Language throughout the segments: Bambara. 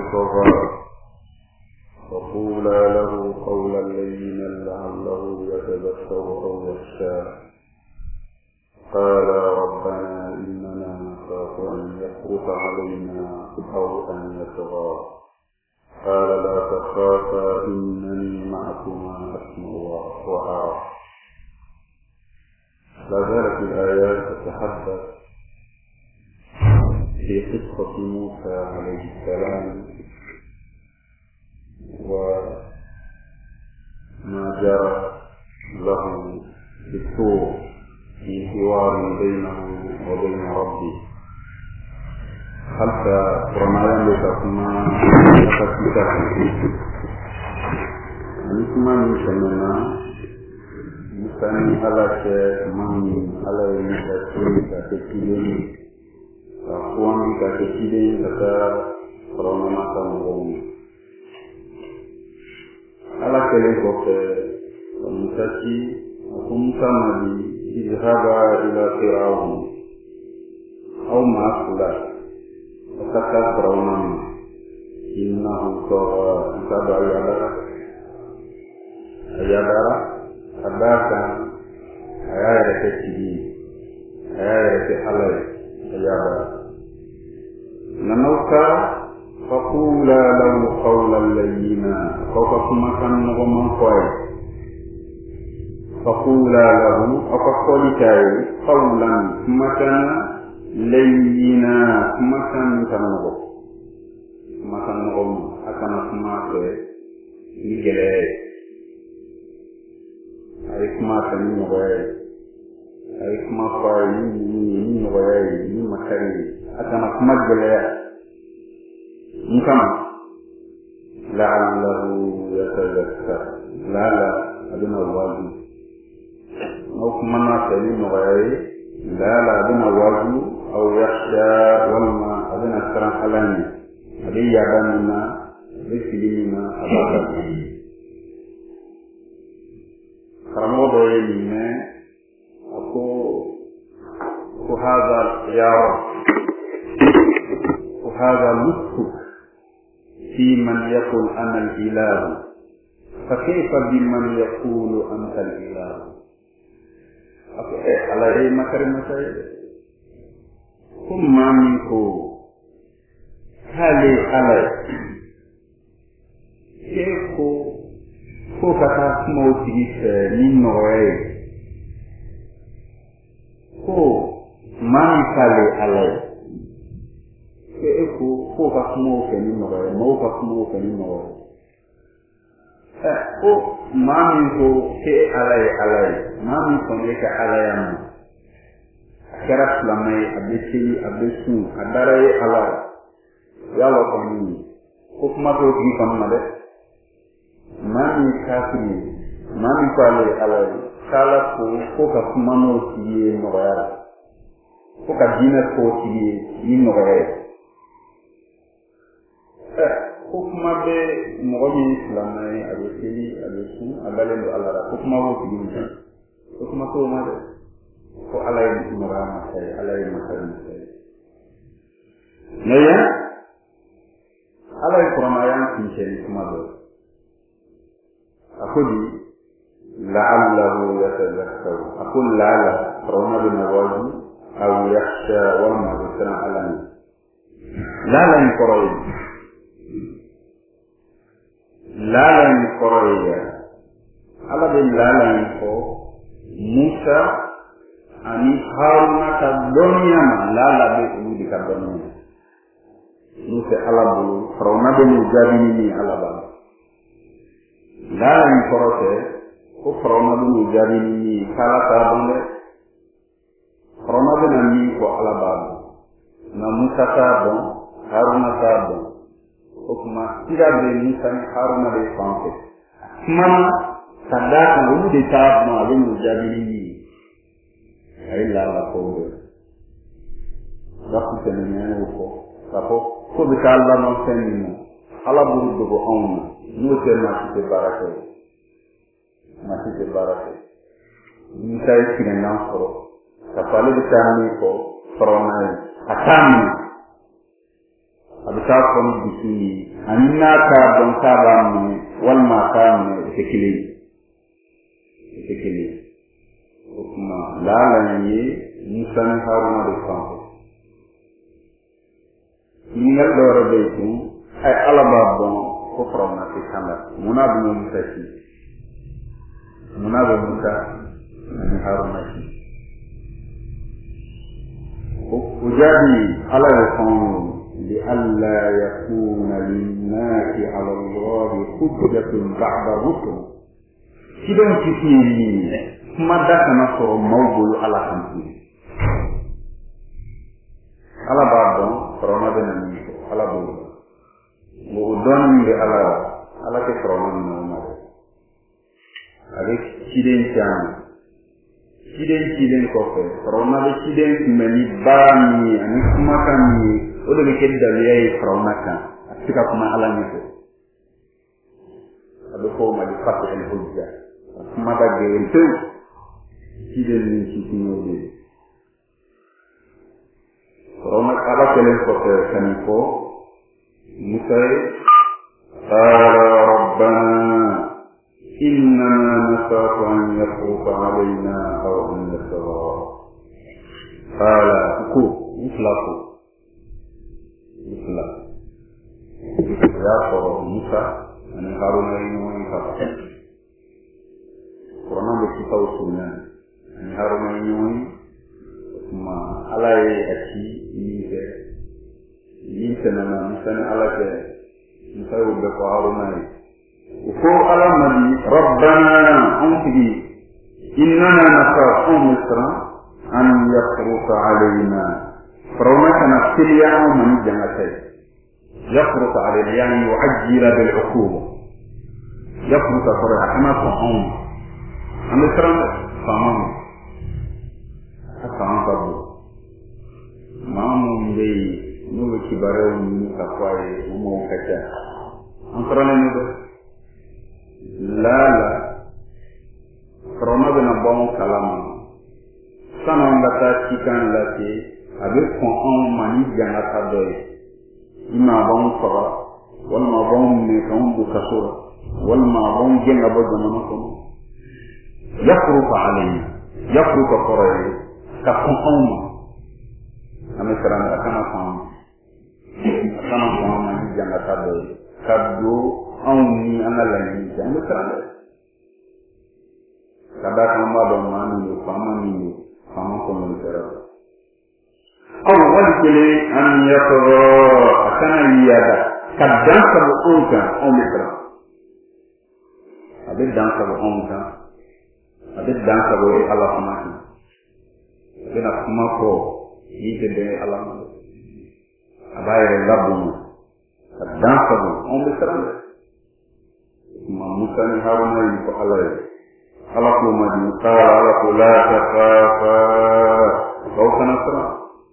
والطغى فقولا له قولا لينا لعله يتذكر أو يخشى قال ربنا إننا نخاف أن يفرط علينا أو أن يطغى قال لا تخافا إنني معكما أسمع وأرى. لا زالت الآيات تتحدث في قصة موسى عليه السلام وما جرى له بالطور في حوار بينه وبين ربه حتى رمضان لتكما تكتب نسمع من سمنا مسani ala ke mani ala ni ka tuni ka tekile ka kuangi ka tekile ka corona mata ngoni ala ke le ko ke musaki kumta mali idhaba ila fir'aun au ma'kula kata corona innahu taba ayadara adaka ayaya ke tibi ayaya ke halal ayaba nanauka faqula lahu qawlan layyina faqama kan ngomong koy faqula lahu aqaqolikai qawlan makana layyina makan tanogo makan ngom akan smake igele ay kuma tan ni noy ay kuma fa ni noy ni makari atana kuma gele nkam la'allahu yatadhakkar la aduna waji au kuma na tani noy la aduna waji au yakhsha walma aduna saran alani adiya banna bisilina abada خرموه يلينا وهذا الخيار وهذا لطفك في من يقول أنا الإله فكيف بمن يقول أنت الإله على أي مكرمة ثم منكو هالي علي كيف ko kata mau tigis ni noe ko mani kale alai ko ka mau ke ni noe mau ka mau ke ni noe ko mani ko ke alai mani ko ne ka alai am kera slamai abisi abisu adare alai ya lo ko ni ko kuma ko di kan made mani kafiri mani kwale alai kala ko ka kuma no tiye no yara ko ka dina ko tiye ni no yara ko kuma be mo ni islamai abisili abisu abalendo alara ko kuma wo tiye ko kuma ko ma de ko alai no rama sai alai makan sai naya alai kurama yang kinchen kuma do أقول لعله يتذكر أقول لعل رمى بالنواجي أو يخشى وما بسنا علمي لا ينقرأي على بالله ينقر موسى أني هارون كالدنيا لا بأولي كالدنيا موسى على بلو رمى بالنجابيني على بلو la ni korote ko froma du jari ni kala ta bonde froma de ni ko ala babu na musa ta bon haruna ta bon ko kuma tira de ni san haruna de fanke man sadaka lu de ta no ale ni jari ni ay la ko da ku tene ni ko be ta Allah no sen ni ala bu do ko on nous sommes masih barake ni sai kinan ko ta pale de tani ko fromai atami abita ko ni anina ka don ka ba mu wal ma ka mu tekili kuma la yi Musa ni Haruna de Sanko ni ngal do ra be ku ay alaba bon ko frona ci kala muna bu mu taci muna bu Musa ni Haruna ci وجابي على القوم لئلا يكون للناس على الله حجة بعد الرسل كده كتير ما دك نصر موضوع على خمسين على بعض كورونا بنمي على بعض ودون على كورونا بنمي على kiden kofe corona de kiden meni bani ani kuma kan ni o de ke daliya yi corona kan atika kuma ala ni ko ado ko ma di fatu el hujja kuma da ge ento kiden ni kitino de corona kala kelen kofe kan ko musay rabbana إنما نخاف أن يفوت علينا أو أن يطغى قال يطلق يا موسى أن هارون ينوي فقط قرآن بكتاب السنة أن هارون ينوي ما على أتي ينسى موسى على موسى يبقى هارون وقول على النبي ربنا أنتي إننا نخاف مصر أن يفرط علينا فرونك نفسي من الجنتين يفرط علينا يعني يعجل بالعقوبة يفرط فرع كما فهم مصر فهم فهم قبل ما ممدي نوبة كبارة من كفاية وموكتا أنصرنا نوبة lala corona bena bon kalama sana ngata chikan lati abe ko on mani janga kadoy ima bon fara wal ma bon ne kan bu kasura wal ma bon jenga bo jamana ko yakrufa alayhi yakrufa qoray ka ko on ame karanga kana mani janga kadoy kaddo ni anala ni jambe krande kada kamba do mani fama ko no tera aw wali kele an yaqra akana yada kadan ka bu onka on metra abe dan ka bu onka abe dan ka bu ala famaki abe na kuma ko yite de ala abaye labu kadan ka bu on metra ma Musa ni Haruna yi ko ala ko ma di qala ala ko la tafafa aw kana sara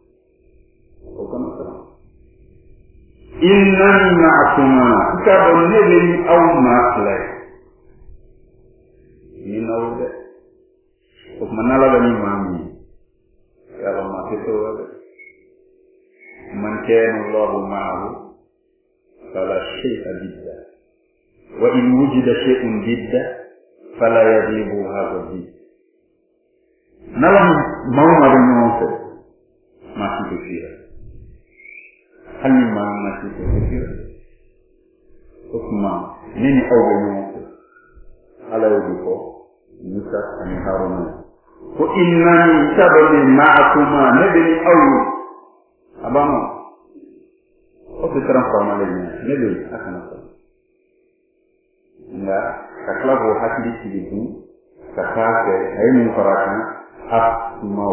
innani ma'akuma kitabu nabiyyi aw ma'akla ni nawde ko manala gani mami ya ma keto man kana Allahu ma'ahu fala shay'a bidda وإن وجد شيء جدا فلا يغلب هذا الجد نلم موما بنوسه ما تكفيها هل ما تكفيها اسمع نيني أو بنوسه على يدكو موسى أن هارون وإنني سبني معكما نبني أول أبانا وفكرا فرما لنا نبني أكنا nga kakla go hakli tibitu kakake ayinu faraka asma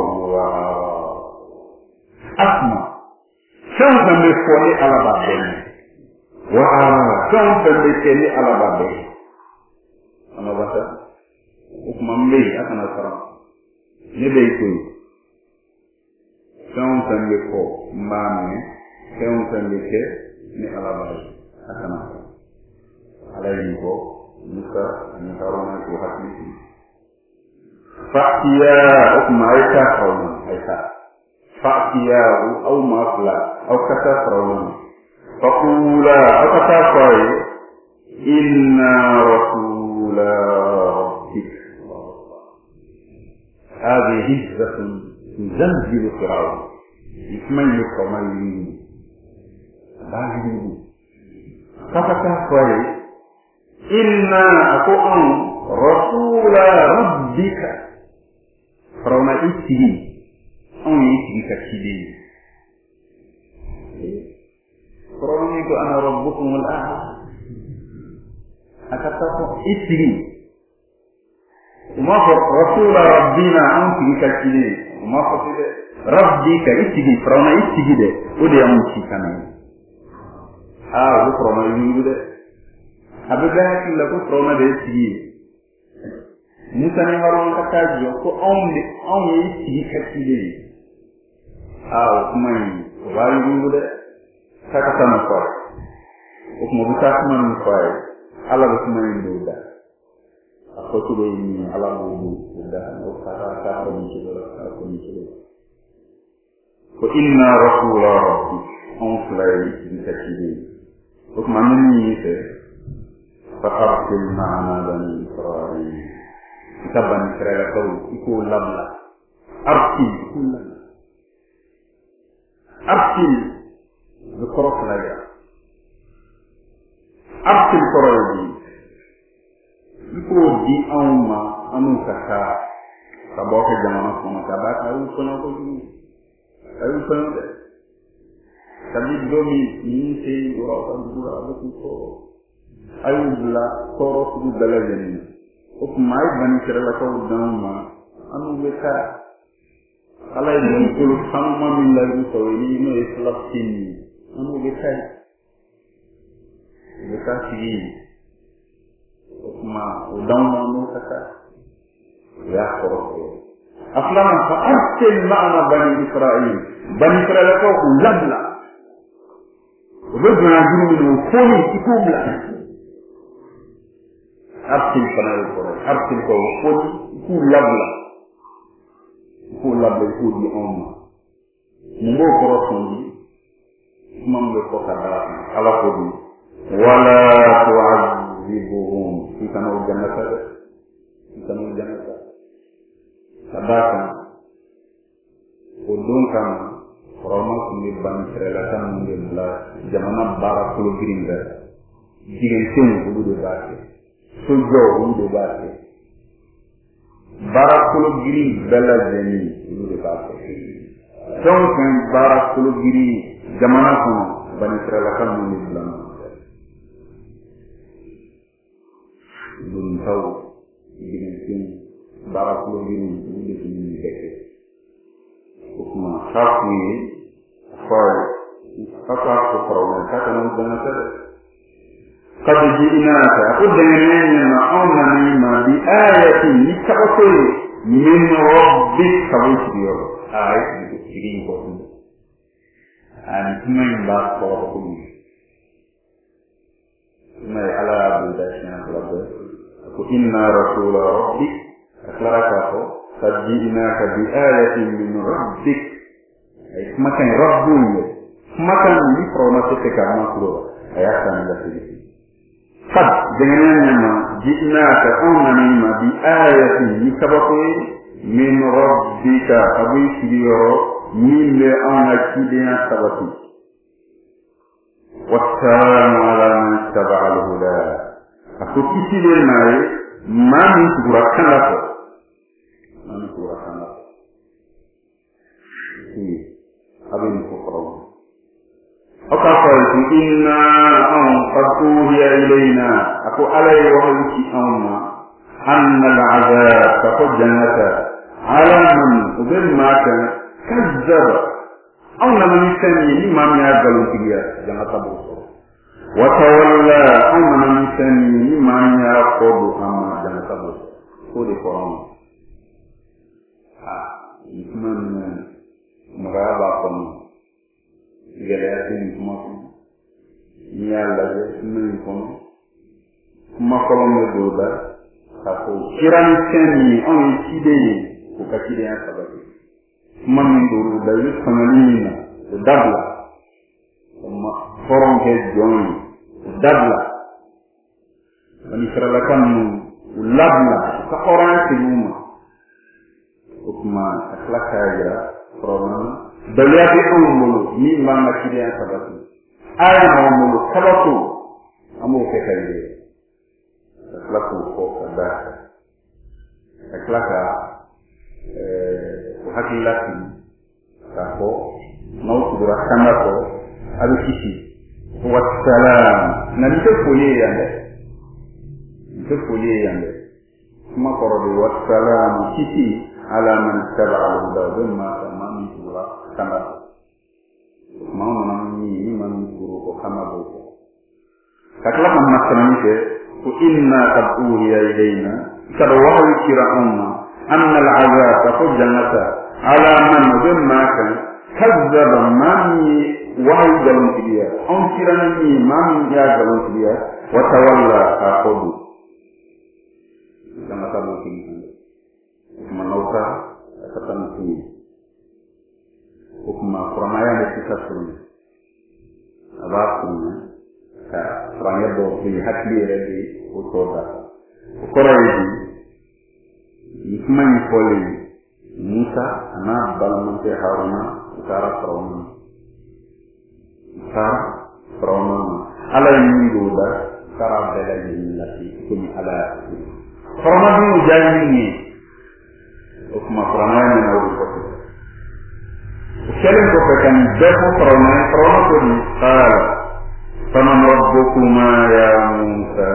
kan me foni ala babbe wa kan me teni ala babbe ana bata ukma mbe akana fara ne be ko kan me ko mame kan me ke ni ala babbe akana عليه موسى أن هارون وحكمه فأتيا حكم عيسى فرعون عيسى فأتيا أو مافلا أو كتا فرعون فقولا أكتافاي إنا رسول ربك. هذه هجرة تزلزل فرعون يكمل كما يريد باغي أكتافاي إنا أكون رسول ربك. فرعون إتي أن يتي كتيدي فرعون يقول أنا ربكم الأعلى. أكتافاي إتي وما رسول ربنا أنت كتيدي وما قصد ربك إتي فرعون إتي ده ودي أمشي كمان فرعون يقول ده abega kila ko trona de tigi musa ne waron ka tajo ko onde onye tigi ka tigi kuma ni wali ngude saka sama ko ko mo buta kuma ni ko ala ko kuma ni ndoda ko to do ni ala go da no ka ko ni ko inna rasula rabbi on fulay tigi ka tigi ko man ni se فأرسل معنا بني إسرائيل. كتاب بني إسرائيل يقول لبلا أرسل يقول لبلا أرسل ذكرك لك أرسل قرآن يقول دي أوما أنوكا كبوك جمعنا كما كباك أيوكنا كجو أيوكنا تبدي دومي ينسي وراء الدورة بكو ayubla toro su dalajani o mai bani kirala ko dama anu beta alay ni ko xamma min la ko ni no islafini anu beta ci o ma o dama no kaka ya ko aflama fa arsil ma'ana bani israil ko labla o be gona juru ni ko ni ikubla أرسل فنال القرآن أرسل كوفون كل لبلا كل أمة مو كرسون دي من بكرة على كودي ولا تعذبهم في كانوا الجنة صدقا ودون كان رمضان من بني إسرائيل كان من الله جمعنا بارك كل جريمة جيرين كل ده sojo wude baate barakulo giri bella jeni wude baate donc barakulo giri jamana kono bani israila kan mo ni blan dun taw giri tin barakulo giri wude ni deke kuma safi fa ko problème ka tan dana tade قد جئناك أقول لنا أمنا مما بآية لتأكل من ربك كبير بيور آية بكثيرين قوم أن تمين بعض قوم ثم على بلداشنا إن رسول ربك أخلقك قد جئناك بآية من ربك ما كان ربك ما كان لفرمتك مكروه آيات من ذلك قد جئناك جئناك أمنا بآية لسبقه من ربك أبي سيرو من لأنا كدنا سبقه والسلام على من اتبع الهدى أقول كسير الماء ما من سورة كنلك أبي نفقره أقفلت إنا قد أوحي إلينا أقول علي وحيك أمنا أن العذاب تقول جنة على من أبن ما كان كذب أمنا من يسمي لما من يقبل فيها جنة بوصر وتولى أمنا من يسمي لما من يقبل أما جنة بوصر قول قرآن يكمن مرابع قرآن geleatin kuma yalla je min kono kuma kolon do da ko kiran seni on tide ko ka tide ya sabati kuma min do da yi fanani na dabla kuma foron ke joni dabla bani Israel kan labna ka oran ke numa kuma akhlaka ya corona dalya bi umulu ni mama kiriya sabatu aya na umulu sabatu amu ke kaide akhlaka ko kada akhlaka hakilati kako nautu rakana ko abikisi wassalam na nitofuli yande kuma korode wassalam kisi ala man taba'a al-huda bima tamami sura kama mauna ni man guru ko kama boko kakla man masanani ke ku inna qad uhiya ilayna kada wahyu kira'umma anna al-'azaba fujannata ala man bima kan kazzaba man wahyu galon tiya on kirani man ya galon tiya wa tawalla aqudu sama kamu kini manauka katamti hukuma kuramaya da kita sunu abakuna ka kurangnya do bi hakli redi utoda ukораidi ikmani koli Musa ana balamante Haruna utara Firaun ala yinduda karabela yinlati kuni ala Firaun ni jahilni kuma Firaun ni na urukote Ukialim kopekan defu Firaun ko ni qala faman rabbukuma ya Musa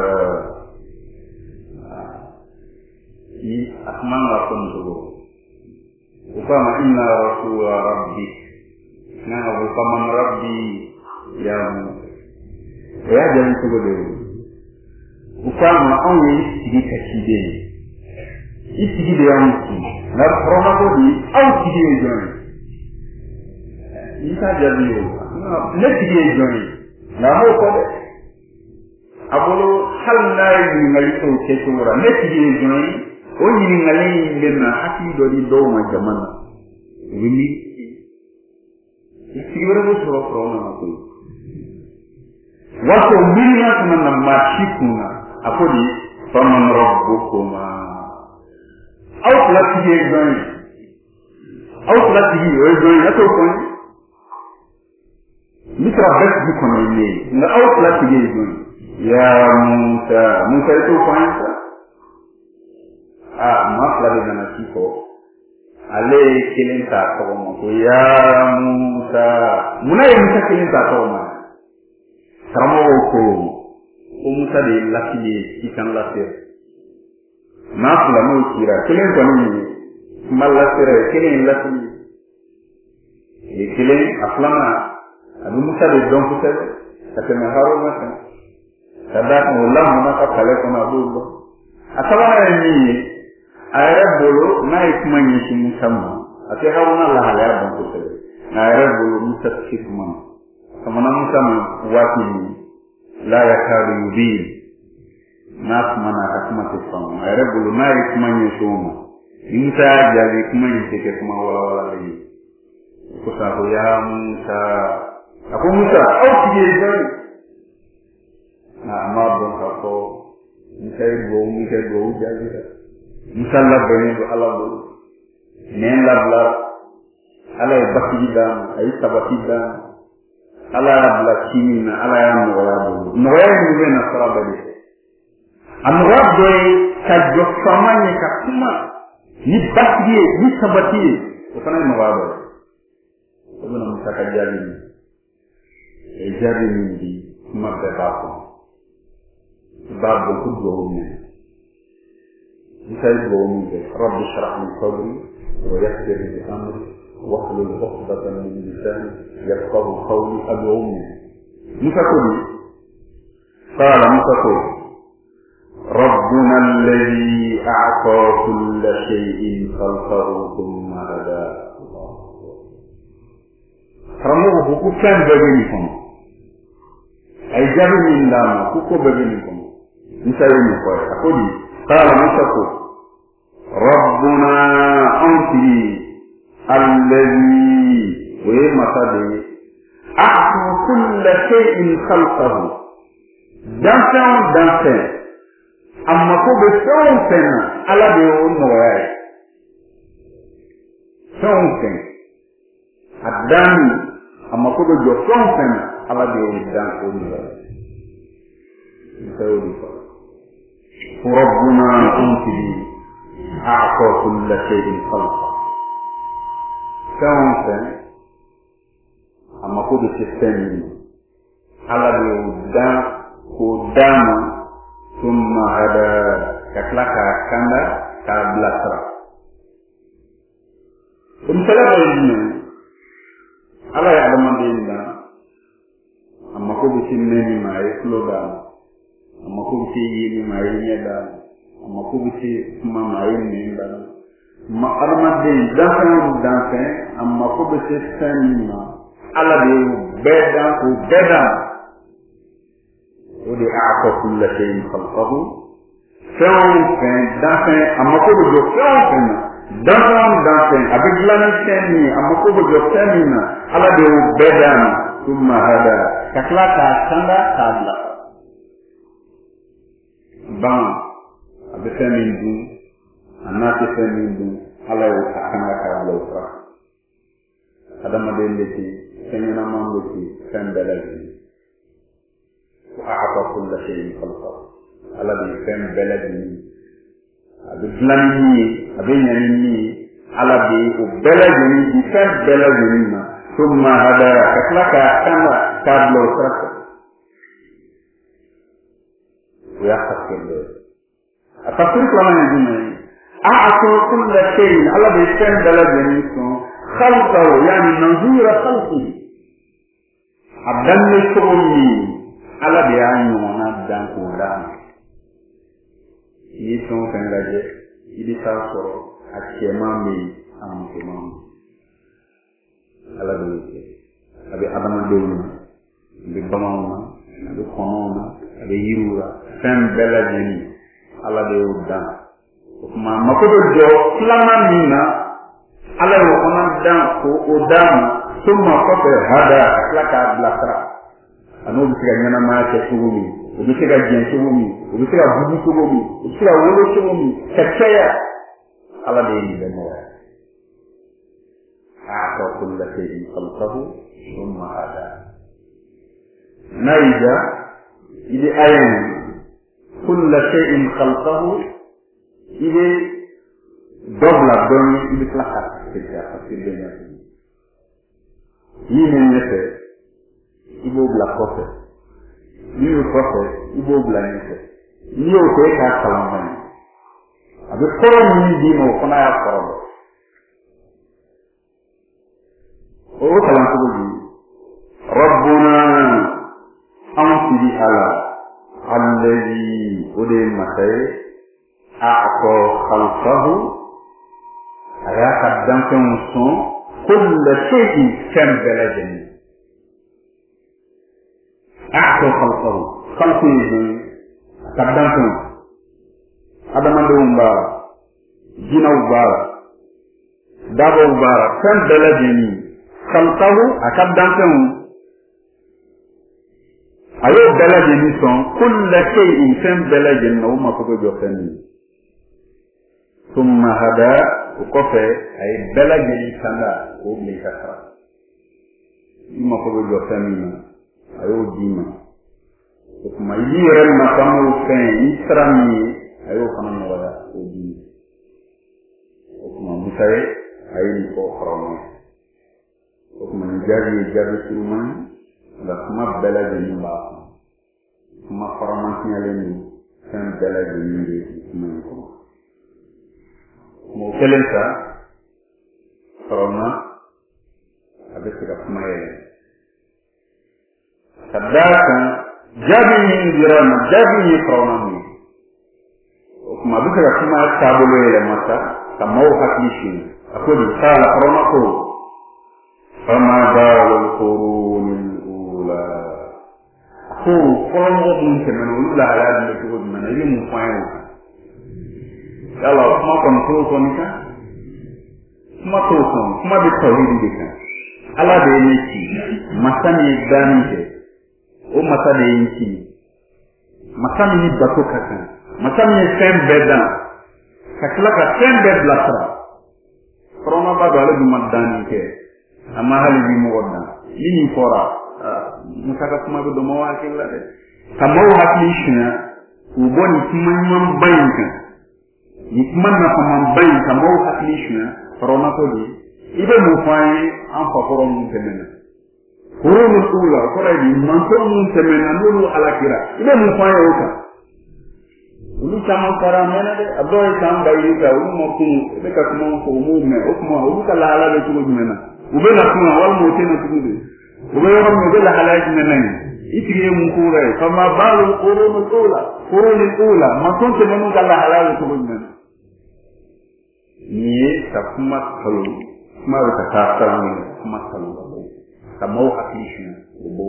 asman rakun dulu Ukama inna rasul rabbi na faman rabbi ya Musa ya jangan tunggu dulu Ukama only sigi kachide isigi de yanki na Firaun ko di au sigi joni Isa jabiyo na sigi joni na ho ko de abolo halna yi ngali to ke tura na sigi joni o yi ngali lenna haki do di do ma jamana wini sigi wala mo so Firaun na ko wato milina kuma mashikuna akodi faman rabbukuma au plati joni ato kon mitra bes bu kon ni na au plati joni ya Musa to kon mafla de na siko ale kilenta ko mo ya Musa munaye Musa kilenta ko ma Karamo ko Musa de lakili ikan lasir Mafla no kira kelen ko ni malasir kelen lakili kelen aflama abu Musa de don ko se katema haruma kada ko lamma ka kale ko na bulo atawana ni ayra bolo na ikmanyi shi musamma ate haruna la hala don ko se na ayra bolo Musa tikuma kama na Musa wati la yakadu yubin nas mana hakuma tefan ayra bolo na ikmanyi shoma Musa jali ikmanyi teke kuma wala ni ko sa ko ya Musa ako Musa au tije jani na amabon ko Musa go jali Musa la bani do ala bo nen la bla ala bakida ay sabakida ala bla kimina ala ya wala bo no ya ni na saraba de amrado ka jo famanye ka kuma ni bakidi ni sabati ko kana no wala ko na Musa ka jali e jali ni di kuma be bako babo ku do ni مثال قومي رب اشرح لي صدري ويسر لي امري واحلل عقدة من لساني يفقهوا قولي ادعوني مثال قال مثال ربنا الذي اعطى كل شيء خلقه ثم هدى رموه كان بغيكم اي جابوا من لام كوكو بغيكم مثال نقول اقول قال مثال ربنا أنتي الذي ومثل أعطى كل شيء خلقه دانسان أما كوب سونسن على بيون موياي سونسن الداني أما كوب جو سونسن على بيون دان موياي وربنا أنتي أعطى كل شيء خلقه سونسن أما كوب سيستم على بيون دان kodama summa hada katlaka kanda kablatra umsala bayni ala ya adamandinda amma ko bi sinni ma ekloda amma ko bi yini ma yeda amma ko bi ma ma yinda ma armadin danse amma ko bi sinni ma ala bi beda ko beda ودي أعطى كل شيء خلقه فين دافن أما كوب جوكين دافن أبيك لنا سامي أما كوب جوكين على ديو بدن ثم هذا كلا كاسندا كابلا بان أبي سامين دو أنا سامين دو على وكاسندا كابلا وكرا هذا ما بين لتي سامينا ما لتي سام بلادي وأعطى كل شيء خلقه على بيفهم بلدي أبي أبيني على بلدي بيفهم بلدي ثم هذا كتلك كما كابلو ترك ويحفظ الله أتفكر كمان يجيني أعطى كل شيء على بيفهم بلدي خلقه يعني نظير خلقه أبدأ يسوعني ala de anyo na dan ko dan ni son kan laje idi sa soro akema mi am ko mam ala de abi adama de bi bamama bi konoma abi yirura fem bela jeni ala de dan ma mako do jo flama mina ala ro ona dan ko odam summa ko hada laka blatra ano bisiga nyana ma ke tugumi bisiga jen tugumi bisiga bubu tugumi bisiga wolo tugumi kachaya ala de ni demo a'ta kullu shay'in khalqahu thumma hada naija ili ayan kullu shay'in khalqahu ili dobla doni ili plaka keja fasibenya yini nete ibo bla kofe niyo kofe ibo bla nete niyo ko ka kalama abe koro ni di no kona ya koro o kalam ko di rabbuna amti ala alladhi ode matai a'ta khalqahu aya kadam kan son kullu shay'in kan balajani أعطى خلقه قدمته هذا من دون بار جنا وبار دابا وبار كم بلدني خلقه قدمته أيو بلدني سون كل شيء كم بلدني وما فوق جوفني ثم هذا وقفه أي بلدني كذا وبلي كذا وما فوق جوفني ayo dima kuma yire ma kamu fen isrami ayo kana wala odi kuma musaye ayi ko khrono kuma jabi suman da kuma bela de ba kuma formation ale ni fen bela de ni kuma ko mo kelensa khrono avec la kuma sadaka jabini dirama jabini kronami kuma duka da kuma tabulo ile mata kama uhakishi akodi sala kronako fama balul qurunil ula ko kolongo mun kemen ula ala de ko man ali mu fayo yalla kuma kon to nika kuma to kuma bi tawhid dika ala de ni ci masani danite o masa de ni ci masani ni bako kakan masani ni sembedan kakla ka sembe blasra corona ba dole du madanite amma hali bi mo wonna ni fora musaka kuma do mo wa kila de kamo hakishina uboni kimman banka ni kuma na kuma banka mo hakishina corona ko di ibe mu fay an fa koron mun temena koronu kula kora di man ko mun temena lolu alakira ibe mu fay o ka ulu chama kara mena de aboy sam bayi ka ulu mo ku ibe ka kuma ko mu me o kuma ulu ka la ala de tugo mena ube na kuma wal mo tena tugo de ube yo mo de la halaj mena ni itige mu ku re fama balu koronu kula man ko temena ka la halaj tugo mena ni ta kuma kalu kuma ka ta tsani kuma kalu ta mau akishin go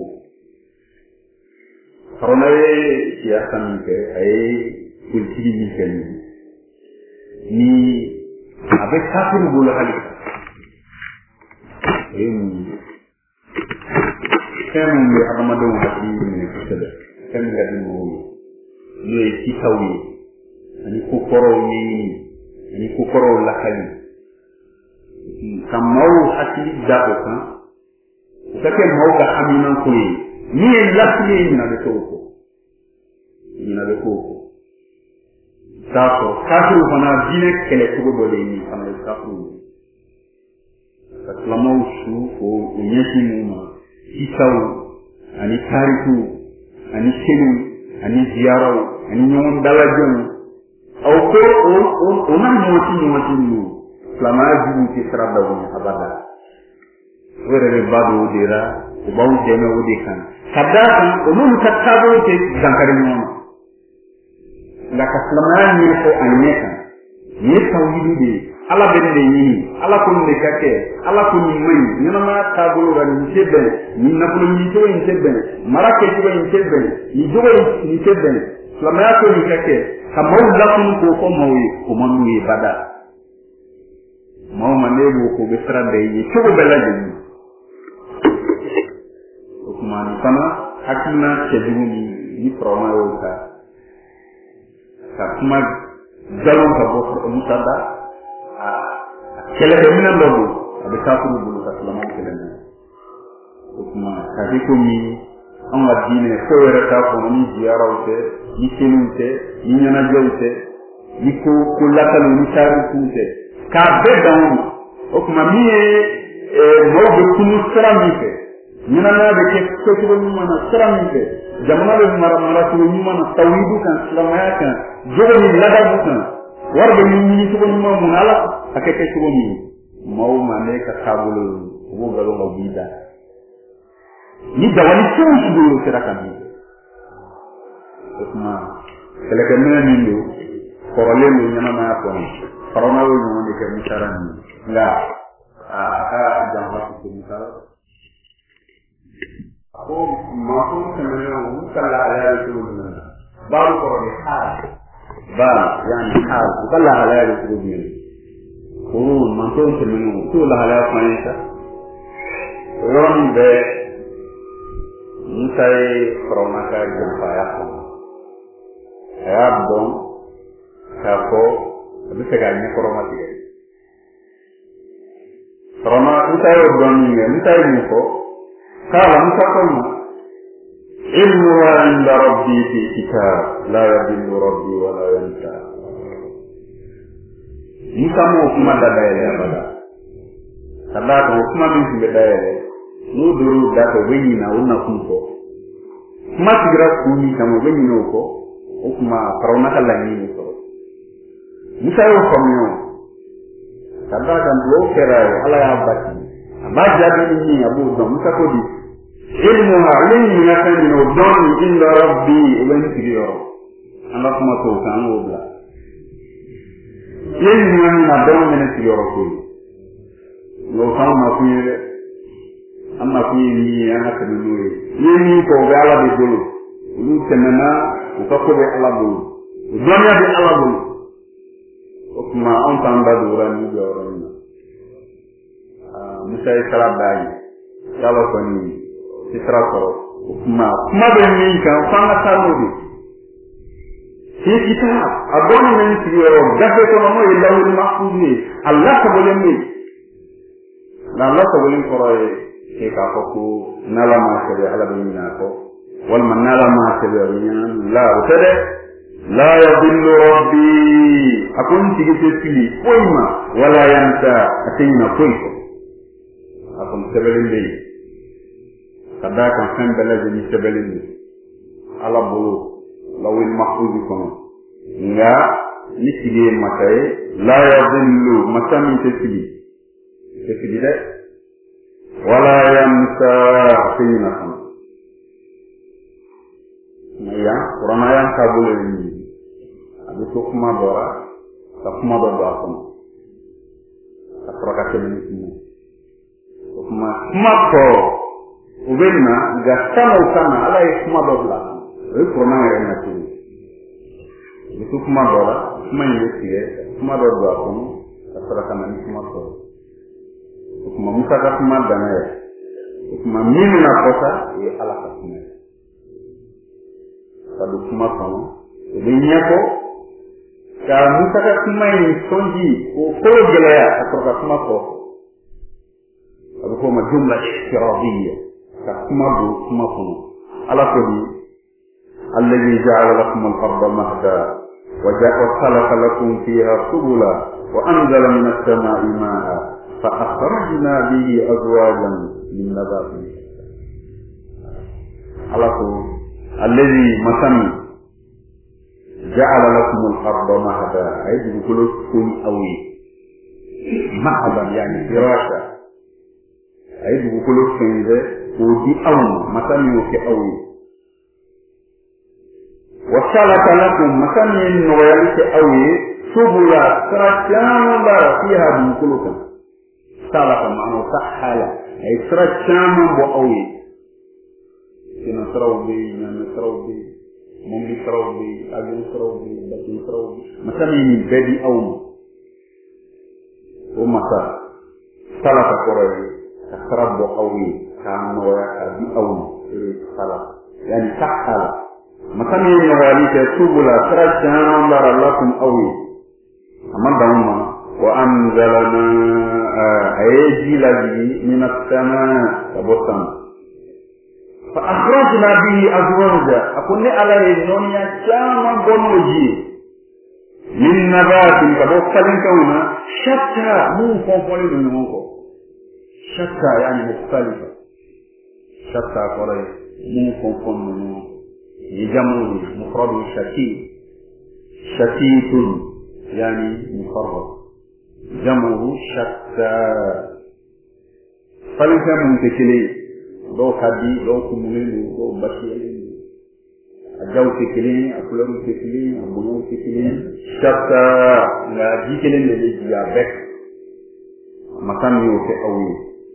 faronaye ya sanke ay kultiri ni kani ni avec kafir bolo hali kemu ni adamado hadi ni kusada kemu gadi mo ni kitawi ani kokoro la hali kamau hakili dabo kan sake mauga aminan koyi ni lasli ina de koko saso kafiru fana dine kele tugo dole ni fana kafiru katlamau su ko unyesi muma isaw ani tariku ani selu ani ziyarau ani nyon dalajon au ko ona moti no flama jibu ti sarada woni abada were bado dira o bawu deme wodi kan kadaka onun katabo te zankari non la kaslama ni ko anyeka ni tawhidi de ala bende ni ala kun de kake ala kun ni mai ni ma tabulu ran ni sebe ni na kun ni to ni sebe marake to ni sebe ni jogo ni sebe flama ko ni kake kamau la kun ko mawi ko manu yi bada mauma nebo ko be trade yi tugo belaji kuma kana hakina kedu ni proma yoka kuma jalon ka bo musada kele de minan lobo abe kafuru bulu ka salama kele na kuma kadi ko mi an wa dine ko wera ta ko ni ziyarawte ni senute ni nyana jawte ni ko lakalu ni taru kute ka be dawo o kuma mi mo be kunu salamike nyana na be ke ko ko ni mana salamike jamana be mara ko ni mana tawidu kan salamaya kan jogo ni ladabu kan warbe ni ko ni mana munala akeke ko ni maw mane ka kabulu wo galo ma bida ni dawani tun su seraka mi kuma kele ke mena ni lo korole ni nyana na ko ni corona wo mo ni ke misarani nga aka jamwa ko misara ko mako semena wo kala ala ko ni baru ko ni ba yani hal kala ala ko ni ko mako semena to la ala ko ni sa ron be mutai corona ka jampa ya ko ya bon ka ko bisa gani corona ti corona mutai don ni mutai ni ko kala mutakon ilmu inda rabbi fi kitab la yadillu rabbi wa la yansa musamo kuma da dayale abada sabata kuma min fi dayale no duru da ko wenyi na una kunko kuma tigra kuni kamo wenyi no ko kuma corona kala ni ko musayo komyo sabata ndo kera ala ya bati abaja ni abu do musakodi ilmu ilmu na kan no don inda rabbi ibn tiyo Allah kuma to kan obla ilmu na don ne tiyo ko no kama kuye amma kuye ni ana kan no ni ko gala de bulu lu tenana ko ko be Allah bulu donya de Allah bulu kuma on tanda dura ni jawran musay salat dai yàlla ko ni ci tracoro kuma be min kan fanga saludi ci kitab aboni men ci yo gafe ko mo e lawul mahfuz ni Allah ko bolen ni Allah ko bolen ko roye e ka ko nala ma sebe ala be ni ko wal man nala ma sebe ni la utade la yadillu rabbi akun tigi tili koyma wala yanta atina koyko akun sebelin be kadaka sembele ni sebelin ala bulu lawil mahfuz kono nga nitigi makay la yadillu masami tili de wala yanta atina ya Qur'an yang kabul ini ada kuma dora kuma dora pun apakah ini kuma ko ubena gastama usana ala kuma dora itu Qur'an yang nanti itu kuma dora kuma ini sih kuma dora pun apakah ini kuma ko kuma muka kuma dana ya kuma minna kota ya ala kuma pada kuma kono ini ko ka musaka kuma ni sonji ko gelaya atau kuma ko ko ma jumla iftiradiyya ka kuma kono ala ko di alladhi ja'ala lakum al-ardha mahda wa ja'a khalaqa lakum fiha subula wa anzala minas samaa'i maa'a fa akhrajna bihi azwajan min nabatin ala ko الذي مثلا جعل لكم الأرض مهدا أي بكل كل أوي مهدا يعني فراشا أي بكل كنزة ودي أوي مثلا يوكي أوي وسلك لكم مثلا ينويلك أوي سبلا سرچان بار فيها بكل كن سلك معنى سحالة أي سرچان بو أوي ina trawbi na trawbi mom bi trawbi agu trawbi batin trawbi masami ni bedi awm o mata salata koray tarabbu awi kan wala bi awm sala yani sakhala masami ni wali ta subula tarajana barallakum awi amma dawma wa anzalna ayji ladhi min as-samaa tabassam فأخرجنا به أزواجا أكون على الدنيا كما بنوجي من نبات كبوكالين كونا شتى مو كونفولي نمونكو شتى يعني مختلفة شتى قرأي مو كونفولي نمونكو يجمعوني مفرد شتيت شتيت يعني مفرد جمعه شتى فلنكا منتكلين do kadi do kumulelu do basiyelu agaw tekele akularu tekele abuno tekele shaka la dikele le dia bek makam yo ke awi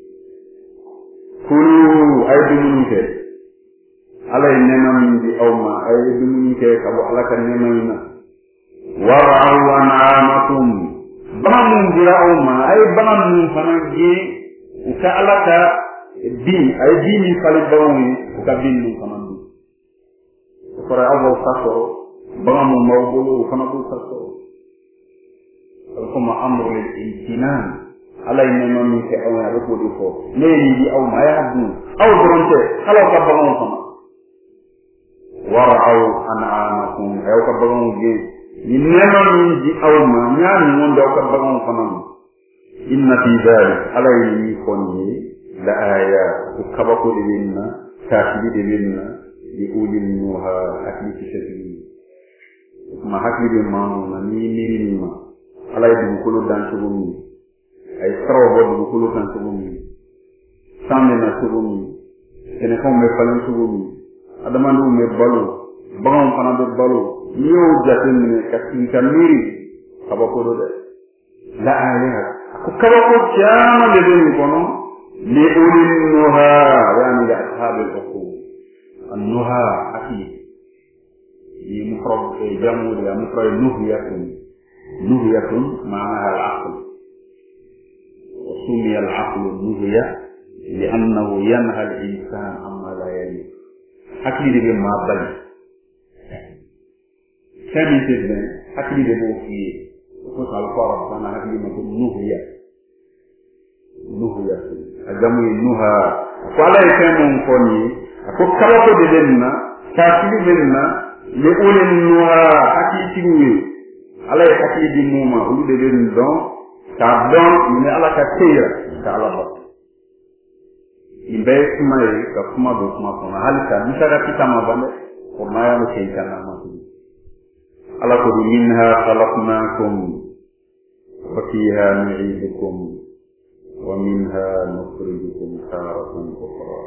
kulu aydumunke ala nenam di awma aydumunke kabo ala kan nenayna wara'u an'amakum bamun dira awma ay bamun fanagi uka alaka din ay dini fali bawni ka binnu kanam fara awu faso bamu mawbulu kana bu faso kuma amru lil imtinan alay ne non ke awna rek do ko neeni di aw ma yaadu aw bronte kala ka bamu sama wara'u an'amakum aw ka bamu ge ni nenon di aw ma ñaan mon do ka bamu kanam inna fi dhalik alay ni konni la aya ukabako dilinna kashidi dilinna di ulil nuha akli kisati ma hakidi mamu na ni niri ma alay du kulu dan tugumi ay trawo du kulu kan tugumi samne na tugumi ene ko me falan tugumi adama ndu me balu bangam fana do balu yo jatin ne katin kamiri kabako do de la aya ukabako jama de ni kono لأولي النهى يعني لأصحاب العقول النهى أكيد مفرد جمع مفرد نهية معناها العقل وسمي العقل النهية li annahu yanha al insan amma la yali hakkilide ɓe ma bali femintisme hakkilide ɓe o fiye ko sal ko rabbana hakkilima ko nuhya a jamuye nuha ko ala e fen on koni ko kala ko de denna kafili denna le olen nuha hakkitiwe ala e hakkilidi muma ulude den don ka don ne ala ka teya ka ala ba imbe kuma e ka kuma do kuma kuma halika misara kitama bande ko maya no ke kana ma ala ko minha khalaqnakum wa fiha nu'idukum wa minha nukhrijukum taratan ukhra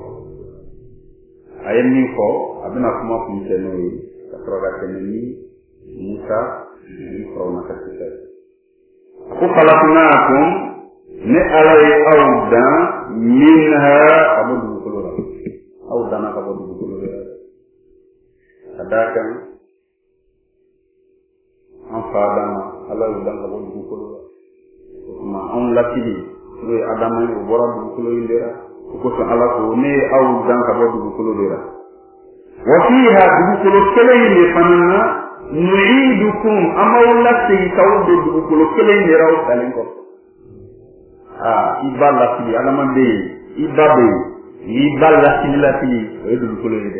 ayni ko abina kuma kun tenoyi ka proga teneni musa ni ko na kasita ko khalaqnakum ne alay awda minha abudu kulura awda na abudu kulura adakan an fadama alay awda abudu kulura ma on lakidi we adama o borabu kulura indera ko so ala ko ne awda abudu kulura wa fiha dukulu kelayni fanna nu'idukum amawlati tawdu dukulu kelayni raw talinko iballa fili alama be ibabe iballa fili la fili edu ko lede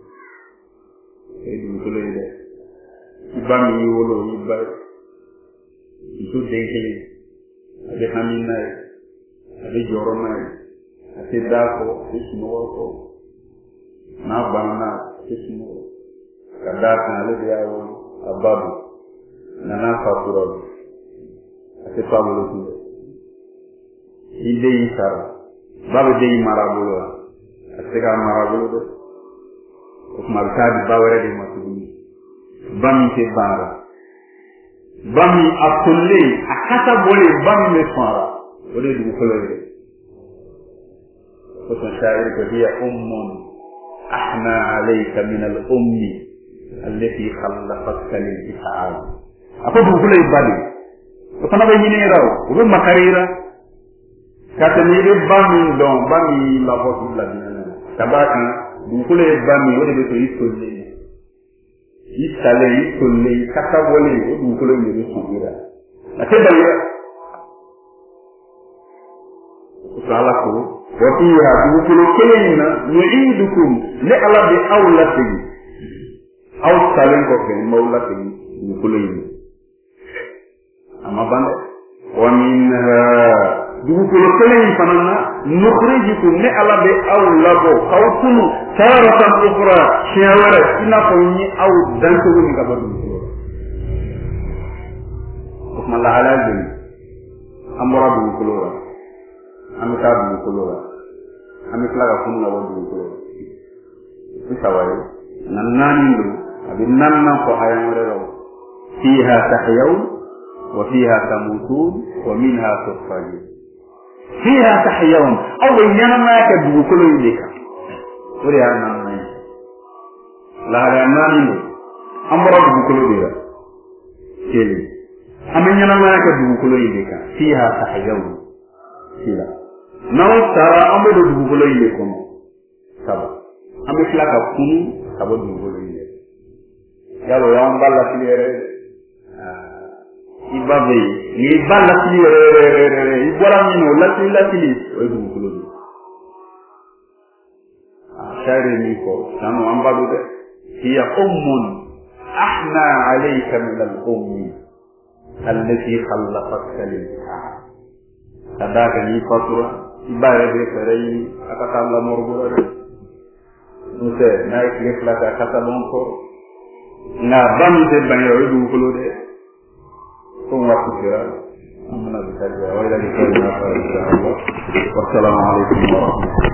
ibami wolo iba iso denke ade hamina ade joroma ade dako ismo na banana ismo kadaka ale yawo ababu nana fakuro ate pablo ide isara babe de marabulo atega marabulo ko markadi bawere de matuni bami te bara bami akulle akata bole bami me fara ode du kolere ko son shairi ko hiya ummun ahna alayka min al ummi allati khallaqatka lil itaab apo du kolere bali ko kana be yini raw ko makarira kata ni de bami don bami la botu la dina tabaki du kule bami wode be to isolle isale isolle kata wole du kule ni subira ateba ya sala ko wati ya du kule kelena yu'idukum li ala bi awlati aw salen ko ke mawlati du kule ni amma bande wa minha dugukolo kelen fanana nukhrijukum ne ala be aw labo kawkunu taratan ukhra shawara ina ko ni aw danto ni ka badu kuma la ala bin amara dugukolo amika dugukolo amika ga kunna wa dugukolo bisawaye nanani ndo abin nanna ko ayamare raw fiha tahyawun wa fiha tamutun wa minha tukhrajun فيها تحيون أو إننا ما يكدو كل يديك وريانا ما لا ريانا نينو أمرا دو كل يديك كيلي أما إننا ما يكدو كل يديك فيها تحيون فيها نو ترى أمرا دو كل يديك سبا أمرا كلا كفون سبا دو كل يديك يالو يوم بالا كليري ibabe ni balla ti re ibora mino lati o du kulo shari ni ko sanu ambadu de hiya ummun ahna alayka min al ummi allati khallaqatka lil sadaka ni fatura ibare de ferai akata la morbura de nuse na ikle plata kata lonko na bamde banyo du kulo de ثم كثيرا أمنا بكذا وإلى لقاء آخر إن شاء الله والسلام عليكم ورحمة الله